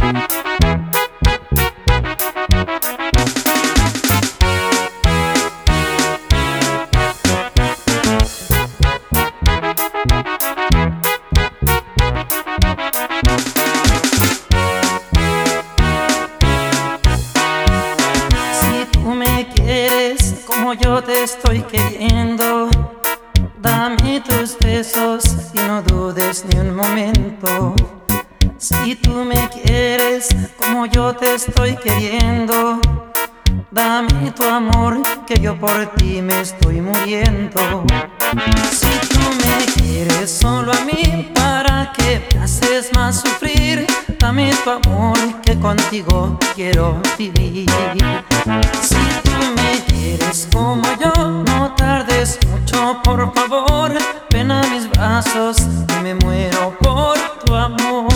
Como yo te estoy queriendo, dame tus besos y no dudes ni un momento. Si tú me quieres como yo te estoy queriendo, dame tu amor que yo por ti me estoy muriendo. Si tú me quieres solo a mí, ¿para qué me haces más sufrir? Dame tu amor que contigo quiero vivir. Si tú me quieres como yo, no tardes mucho, por favor. Ven a mis brazos y me muero por tu amor.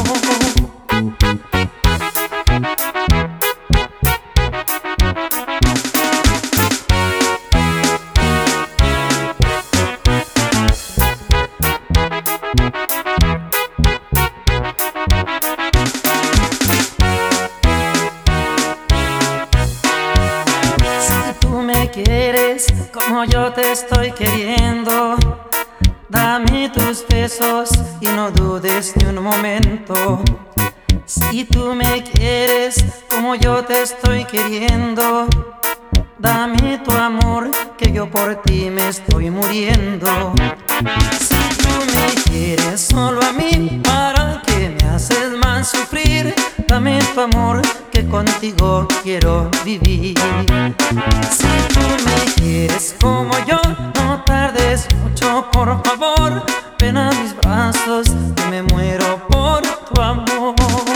Quieres como yo te estoy queriendo, dame tus besos y no dudes ni un momento. Si tú me quieres como yo te estoy queriendo, dame tu amor que yo por ti me estoy muriendo. Si tú me quieres solo a mí, ¿para qué me haces más sufrir? Dame tu amor que contigo quiero vivir. Si tú me quieres como yo, no tardes mucho, por favor. Ven a mis brazos y me muero por tu amor.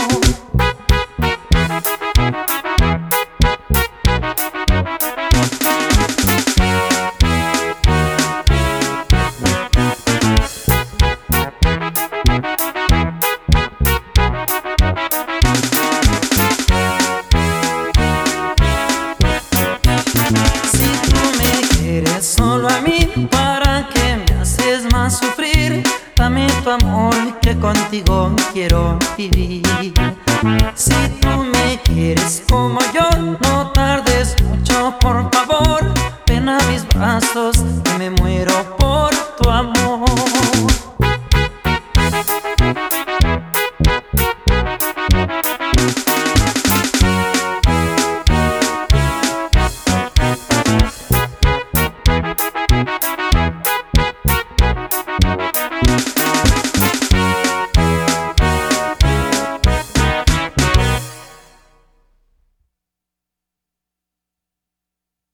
Solo a mí, ¿para qué me haces más sufrir? Dame tu amor que contigo quiero vivir. Si tú me quieres como yo, no tardes mucho, por favor. Ven a mis brazos y me muero por